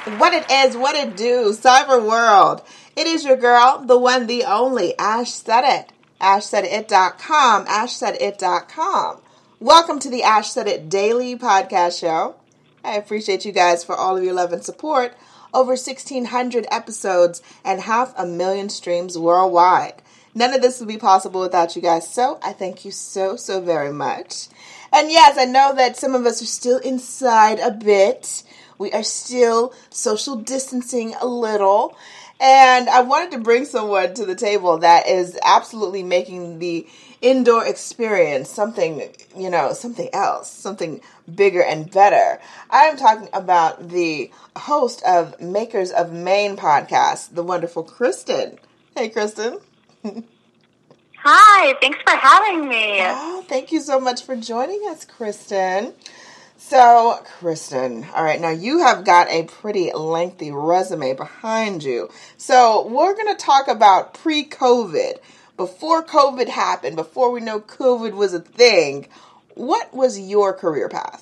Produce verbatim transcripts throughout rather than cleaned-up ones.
What it is, what it do, cyber world. It is your girl, the one, the only, Ash Said It. ash said it dot com, ash said it dot com. Welcome to the Ash Said It Daily Podcast Show. I appreciate you guys for all of your love and support. Over sixteen hundred episodes and half a million streams worldwide. None of this would be possible without you guys, so I thank you so, so very much. And yes, I know that some of us are still inside a bit. We are still social distancing a little. And I wanted to bring someone to the table that is absolutely making the indoor experience something, you know, something else, something bigger and better. I am talking about the host of Makers of Maine podcast, the wonderful Kristen. Hey, Kristen. Hi, thanks for having me. Oh, thank you so much for joining us, Kristen. So, Kristen, all right, now you have got a pretty lengthy resume behind you. So, we're going to talk about pre-COVID. Before COVID happened, before we know COVID was a thing, what was your career path?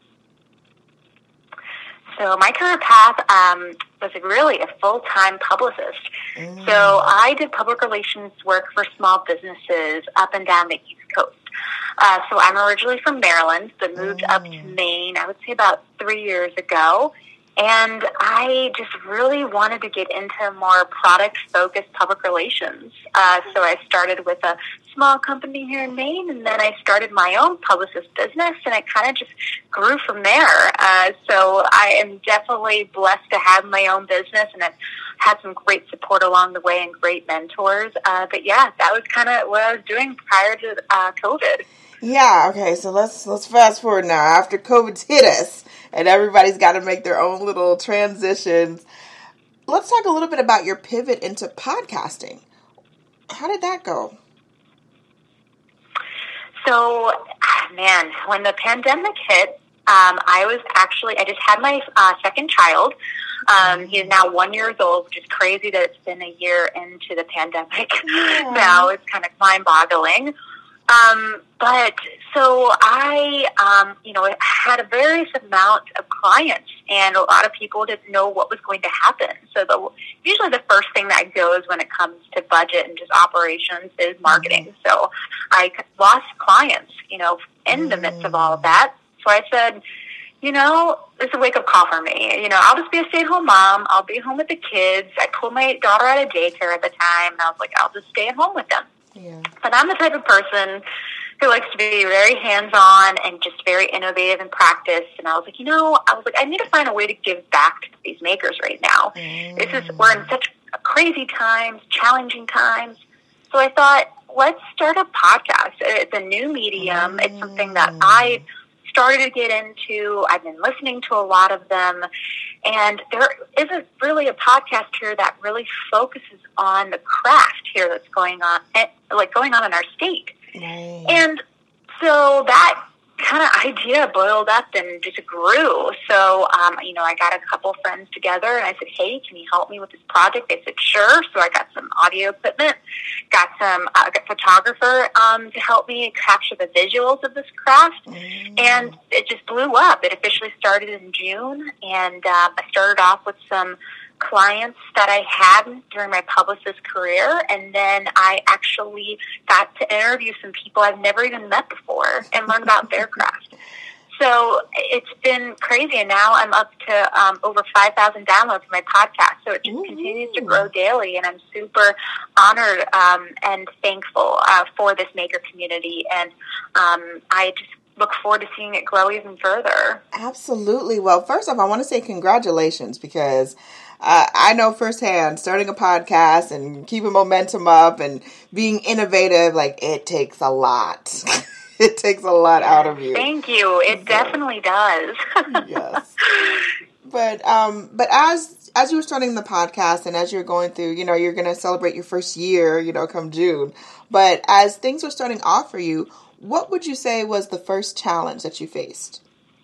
So, my career path um, was really a full-time publicist. Mm. So, I did public relations work for small businesses up and down the East Coast. Uh, so I'm originally from Maryland, but moved mm. up to Maine, I would say about three years ago. And I just really wanted to get into more product-focused public relations. Uh, so I started with a small company here in Maine, and then I started my own publicist business, and it kind of just grew from there. Uh, so I am definitely blessed to have my own business, and I've had some great support along the way and great mentors. Uh, but yeah, that was kind of what I was doing prior to uh, COVID. Yeah, okay, so let's let's fast forward now. After COVID's hit us, and everybody's got to make their own little transitions, let's talk a little bit about your pivot into podcasting. How did that go? So, man, when the pandemic hit, um, I was actually, I just had my uh, second child. Um, he is now one year old, which is crazy that it's been a year into the pandemic. Yeah. Now it's kind of mind-boggling. Um, but so I, um, you know, had a various amount of clients, and a lot of people didn't know what was going to happen. So the, usually the first thing that goes when it comes to budget and just operations is marketing. Mm-hmm. So I lost clients, you know, in mm-hmm. the midst of all of that. So I said, you know, it's a wake-up call for me. You know, I'll just be a stay-at-home mom. I'll be home with the kids. I pulled my daughter out of daycare at the time, and I was like, I'll just stay at home with them. Yeah. But I'm the type of person who likes to be very hands-on and just very innovative in practice. And I was like, you know, I was like, I need to find a way to give back to these makers right now. Mm. This is, we're in such crazy times, challenging times. So I thought, let's start a podcast. It's a new medium. Mm. It's something that I started to get into. I've been listening to a lot of them. And there isn't really a podcast here that really focuses on the craft here that's going on, like going on in our state. Nice. And so that kind of idea boiled up and just grew. So, um, you know, I got a couple friends together, and I said, hey, can you help me with this project? They said, sure. So I got some audio equipment, got some uh, got a photographer um, to help me capture the visuals of this craft. Mm. And it just blew up. It officially started in June, and uh, I started off with some clients that I had during my publicist career, and then I actually got to interview some people I've never even met before and learn about their craft. So it's been crazy, and now I'm up to um, over five thousand downloads for my podcast, so it just Ooh. continues to grow daily, and I'm super honored um, and thankful uh, for this maker community, and um, I just look forward to seeing it grow even further. Absolutely. Well, first off, I want to say congratulations, because Uh, I know firsthand, starting a podcast and keeping momentum up and being innovative, like, it takes a lot. It takes a lot out of you. Thank you. It so, definitely does. Yes. But um, but as as you were starting the podcast and as you're going through, you know, you're going to celebrate your first year, you know, come June. But as things were starting off for you, what would you say was the first challenge that you faced?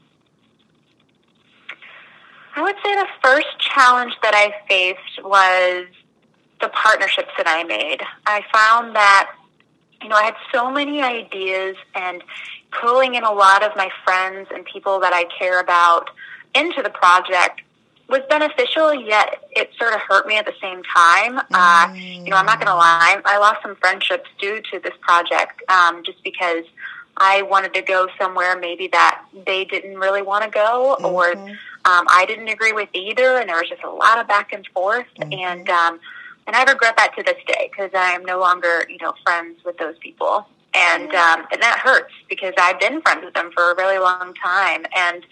I would say the first challenge that I faced was the partnerships that I made. I found that, you know, I had so many ideas, and pulling in a lot of my friends and people that I care about into the project was beneficial, yet it sort of hurt me at the same time. Mm. Uh, you know, I'm not going to lie. I lost some friendships due to this project, um, just because I wanted to go somewhere maybe that they didn't really want to go, mm-hmm. or um, I didn't agree with either, and there was just a lot of back and forth, mm-hmm. and um, and I regret that to this day, because I am no longer, you know, friends with those people, and um, and that hurts, because I've been friends with them for a really long time, and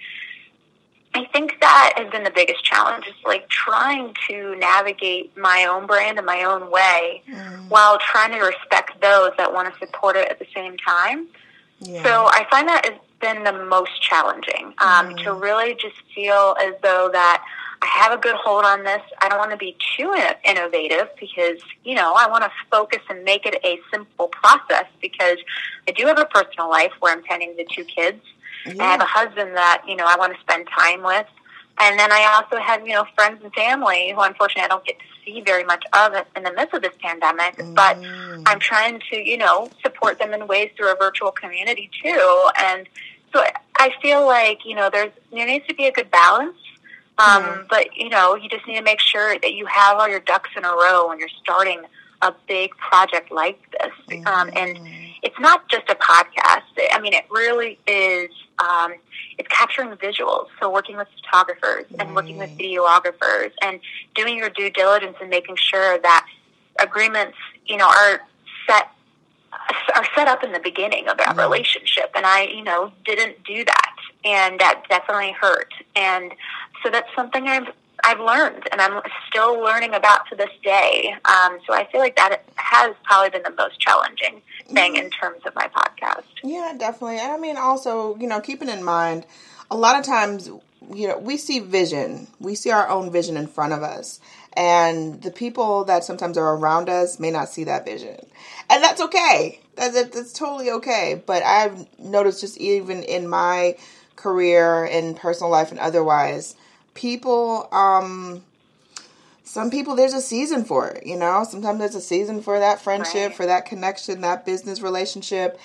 I think that has been the biggest challenge, is like trying to navigate my own brand in my own way, mm. while trying to respect those that want to support it at the same time. Yeah. So I find that has been the most challenging, um, mm. to really just feel as though that I have a good hold on this. I don't want to be too innovative, because, you know, I want to focus and make it a simple process, because I do have a personal life where I'm tending to two kids. Yeah. I have a husband that, you know, I want to spend time with. And then I also have, you know, friends and family who, unfortunately, I don't get to see very much of it in the midst of this pandemic. Mm. But I'm trying to, you know, support them in ways through a virtual community, too. And so I feel like, you know, there's there needs to be a good balance. Um, mm. But, you know, you just need to make sure that you have all your ducks in a row when you're starting a big project like this. Mm. Um, and it's not just a podcast. I mean, it really is. Um, it's capturing visuals, so working with photographers and mm. working with videographers and doing your due diligence and making sure that agreements, you know, are set are set up in the beginning of that mm. relationship. And I, you know, didn't do that, and that definitely hurt. And so that's something I've I've learned, and I'm still learning about to this day. Um, so I feel like that has probably been the most challenging thing in terms of my podcast. Yeah, definitely. And I mean, also, you know, keeping in mind, a lot of times, you know, we see vision. We see our own vision in front of us. And the people that sometimes are around us may not see that vision. And that's okay. That's, that's totally okay. But I've noticed, just even in my career, in personal life and otherwise, people, um, some people, there's a season for it, you know? Sometimes there's a season for that friendship, right. for that connection, that business relationship.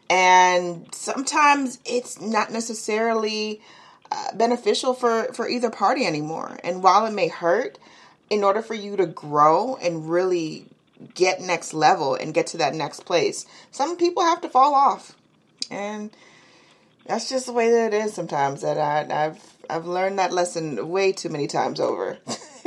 And sometimes it's not necessarily uh, beneficial for, for either party anymore. And while it may hurt, in order for you to grow and really get next level and get to that next place, some people have to fall off. And that's just the way that it is sometimes. That I, I've I've learned that lesson way too many times over.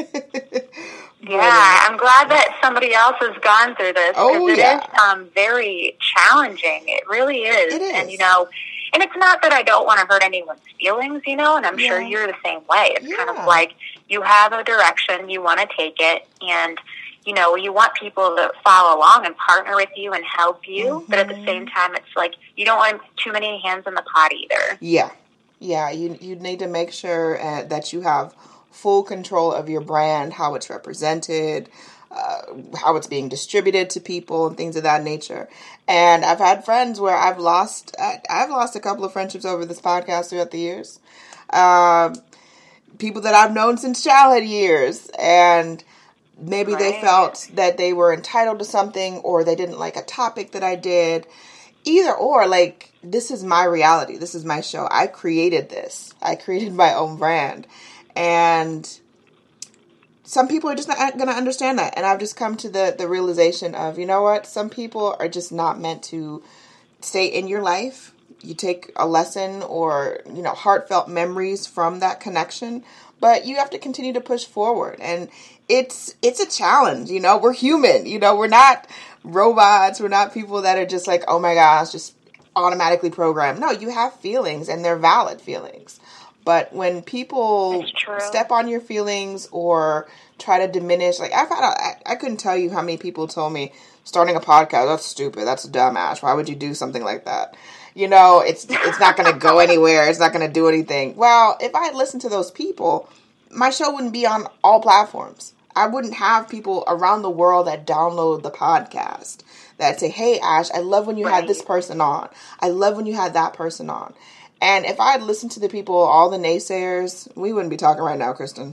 Yeah, I'm glad that somebody else has gone through this, because oh, it yeah. is um, very challenging. It really is. It is. And, you know, and it's not that I don't want to hurt anyone's feelings, you know, and I'm yeah. sure you're the same way. It's yeah. kind of like you have a direction, you want to take it, and, you know, you want people to follow along and partner with you and help you, mm-hmm. but at the same time, it's like you don't want too many hands in the pot either. Yeah. Yeah, you, you need to make sure uh, that you have full control of your brand, how it's represented, uh, how it's being distributed to people, and things of that nature. And I've had friends where I've lost, I've lost a couple of friendships over this podcast throughout the years. Uh, people that I've known since childhood years, and maybe right. they felt that they were entitled to something, or they didn't like a topic that I did. Either or, like, this is my reality. This is my show. I created this. I created my own brand. And some people are just not going to understand that. And I've just come to the, the realization of, you know what? Some people are just not meant to stay in your life. You take a lesson or, you know, heartfelt memories from that connection. But you have to continue to push forward. And it's it's a challenge, you know. We're human, you know. We're not robots. We're not people that are just like, oh my gosh, just automatically programmed. No, you have feelings, and they're valid feelings. But when people step on your feelings or try to diminish, like I've had, a, I, I couldn't tell you how many people told me starting a podcast, that's stupid, that's dumb, Ash. Why would you do something like that? You know, it's it's not going to go anywhere. It's not going to do anything. Well, if I had listened to those people, my show wouldn't be on all platforms. I wouldn't have people around the world that download the podcast that say, hey, Ash, I love when you right. had this person on. I love when you had that person on. And if I had listened to the people, all the naysayers, we wouldn't be talking right now, Kristen.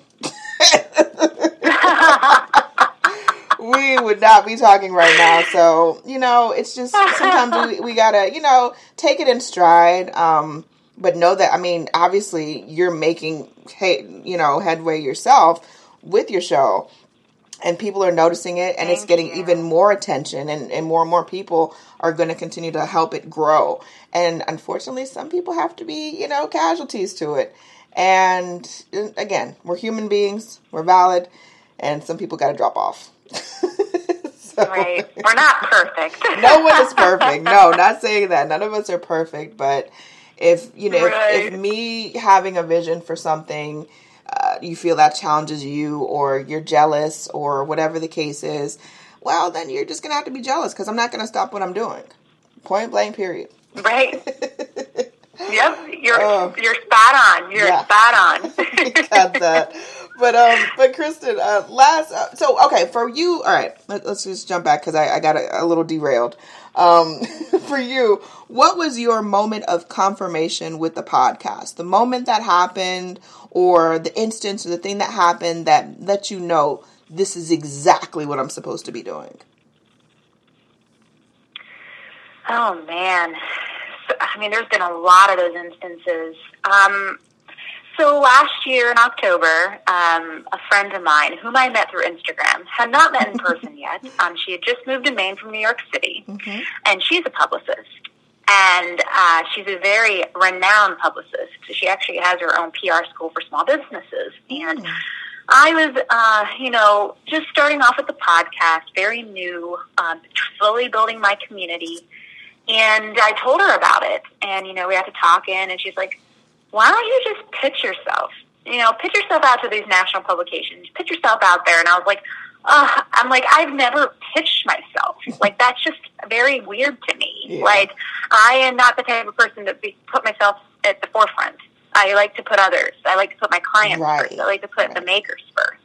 We would not be talking right now. So, you know, it's just sometimes we, we gotta, you know, take it in stride. Um, but know that, I mean, obviously you're making, hey, you know, headway yourself with your show, and people are noticing it, and Thank it's getting you. even more attention, and, and more and more people are going to continue to help it grow. And unfortunately, some people have to be, you know, casualties to it. And again, we're human beings, we're valid, and some people got to drop off. So, right. We're not perfect. No one is perfect. No, not saying that. None of us are perfect. But if, you know, Right. if, if me having a vision for something, uh, you feel that challenges you, or you're jealous, or whatever the case is, well, then you're just going to have to be jealous, because I'm not going to stop what I'm doing. Point blank, period. Right. Yep. You're, Oh. you're spot on. You're Yeah. spot on. Got that. But um, but Kristen, uh, last uh, so okay for you. All right, let, let's just jump back, because I, I got a, a little derailed. Um, for you, what was your moment of confirmation with the podcast? The moment that happened, or the instance, or the thing that happened that let you know this is exactly what I'm supposed to be doing? Oh, man. So, I mean, there's been a lot of those instances. Um, so last year in October, um, a friend of mine, whom I met through Instagram, had not met in person yet. Um, she had just moved to Maine from New York City, mm-hmm. and she's a publicist. And uh, she's a very renowned publicist. She actually has her own P R school for small businesses. And mm. I was, uh, you know, just starting off with the podcast, very new, um, slowly building my community. And I told her about it. And, you know, we had to talk in, and she's like, why don't you just pitch yourself? You know, pitch yourself out to these national publications. Pitch yourself out there. And I was like, uh, I'm like, I've never pitched myself. Like, that's just very weird to me. Yeah. Like, I am not the type of person to be, put myself at the forefront. I like to put others. I like to put my clients right. first. I like to put right. the makers first.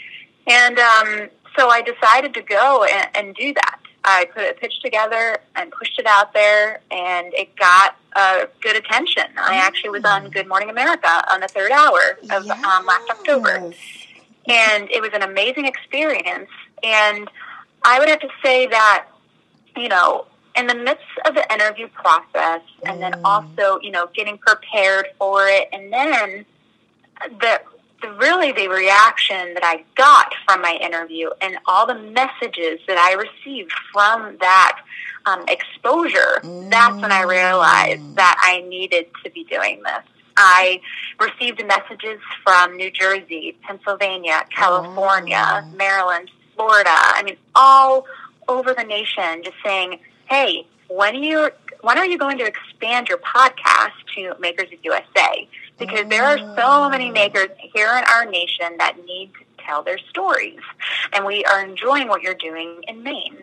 And um, so I decided to go and, and do that. I put a pitch together and pushed it out there, and it got uh, good attention. I actually was on Good Morning America on the third hour of yes. um, last October. And it was an amazing experience. And I would have to say that, you know, in the midst of the interview process, and then also, you know, getting prepared for it, and then the, the really the reaction that I got from my interview and all the messages that I received from that um, exposure, mm. that's when I realized that I needed to be doing this. I received messages from New Jersey, Pennsylvania, California, oh. Maryland, Florida. I mean, all over the nation, just saying, "Hey, when are you when are you going to expand your podcast to Makers of U S A? Because oh. there are so many makers here in our nation that need to tell their stories, and we are enjoying what you're doing in Maine."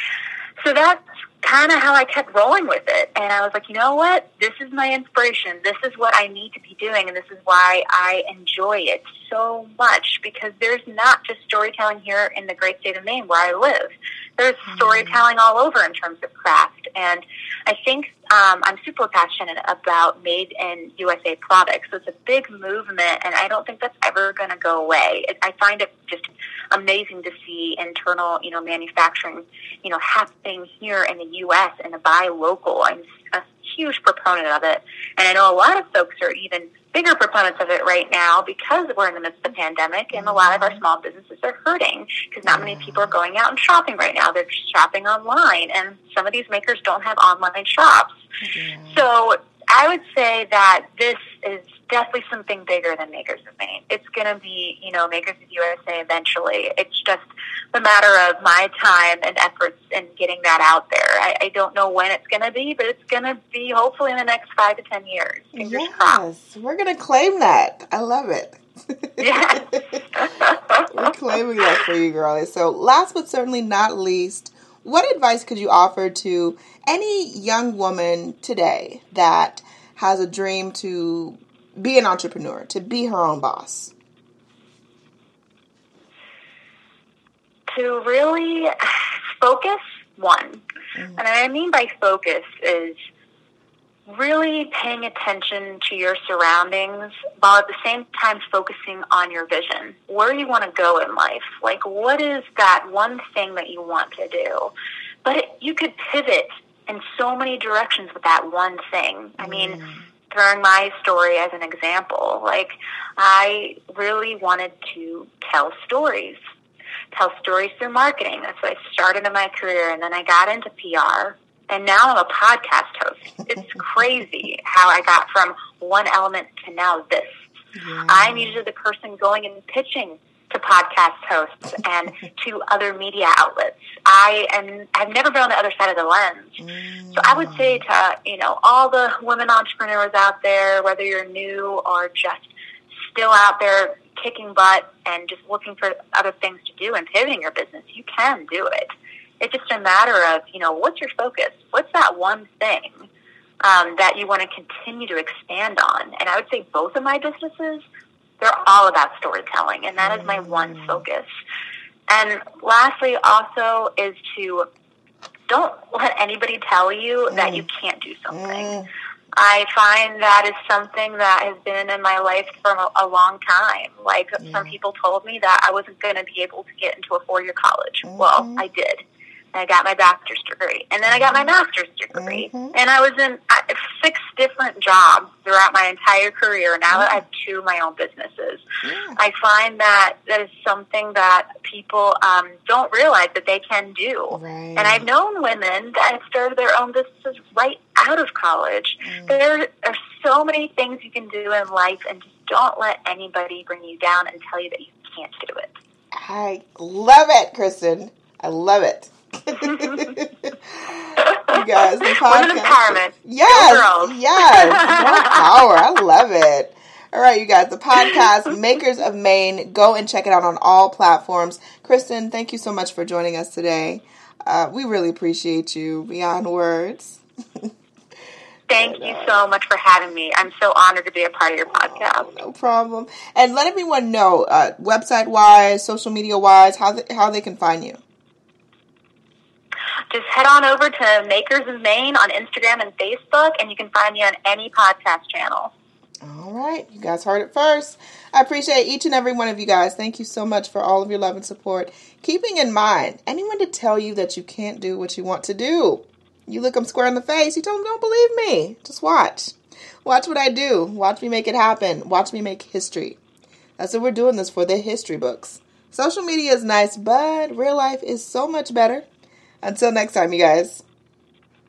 So that's kind of how I kept rolling with it. And I was like, you know what? This is my inspiration. This is what I need to be doing. And this is why I enjoy it so much, because there's not just storytelling here in the great state of Maine where I live. There's mm-hmm. storytelling all over in terms of craft. And I think um, I'm super passionate about made in U S A products. So it's a big movement, and I don't think that's ever going to go away. It, I find it just amazing to see internal, you know, manufacturing, you know, happening here in the U S and to buy local. I'm a huge proponent of it. And I know a lot of folks are even bigger proponents of it right now because we're in the midst of the pandemic, and a lot of our small businesses are hurting because not many people are going out and shopping right now. They're just shopping online, and some of these makers don't have online shops. Yeah. So I would say that this is definitely something bigger than Makers of Maine. It's going to be, you know, Makers of U S A eventually. It's just a matter of my time and efforts in getting that out there. I, I don't know when it's going to be, but it's going to be hopefully in the next five to ten years. Fingers yes, crossed. We're going to claim that. I love it. Yes. We're claiming that for you, girlie. So last but certainly not least, what advice could you offer to any young woman today that has a dream to be an entrepreneur, to be her own boss? To really focus, one. Mm-hmm. And what I mean by focus is really paying attention to your surroundings while at the same time focusing on your vision, where you want to go in life. Like, what is that one thing that you want to do? But it, you could pivot in so many directions with that one thing. I mean, mm. throwing my story as an example, like I really wanted to tell stories, tell stories through marketing. That's what I started in my career, and then I got into P R, and now I'm a podcast host. It's crazy how I got from one element to now this. Yeah. I'm usually the person going and pitching to podcast hosts and to other media outlets. I am, I've never been on the other side of the lens. Mm. So I would say to, you know, all the women entrepreneurs out there, whether you're new or just still out there kicking butt and just looking for other things to do and pivoting your business, you can do it. It's just a matter of, you know, what's your focus? What's that one thing um, that you want to continue to expand on? And I would say both of my businesses, they're all about storytelling, and that is my one focus. And lastly, also, is to don't let anybody tell you mm. that you can't do something. Mm. I find that is something that has been in my life for a, a long time. Like, mm. some people told me that I wasn't going to be able to get into a four-year college. Mm-hmm. Well, I did. I got my bachelor's degree, and then I got my master's degree, mm-hmm. and I was in uh, six different jobs throughout my entire career. Now that I have two of my own businesses, yeah. I find that that is something that people um, don't realize that they can do. Right. And I've known women that have started their own businesses right out of college. Mm. There are so many things you can do in life, and just don't let anybody bring you down and tell you that you can't do it. I love it, Kristen. I love it. You guys, the podcast. Women empowerment. Yes, yes. More power. I love it. All right, you guys, the podcast, Makers of Maine. Go and check it out on all platforms. Kristen, thank you so much for joining us today. Uh, we really appreciate you beyond words. Thank you so much for having me. I'm so honored to be a part of your podcast. Oh, no problem. And let everyone know, uh, website-wise, social media-wise, how they, how they can find you. Just head on over to Makers of Maine on Instagram and Facebook, and you can find me on any podcast channel. All right. You guys heard it first. I appreciate each and every one of you guys. Thank you so much for all of your love and support. Keeping in mind, anyone to tell you that you can't do what you want to do, you look them square in the face, you tell them, don't believe me. Just watch. Watch what I do. Watch me make it happen. Watch me make history. That's what we're doing this for, the history books. Social media is nice, but real life is so much better. Until next time, you guys.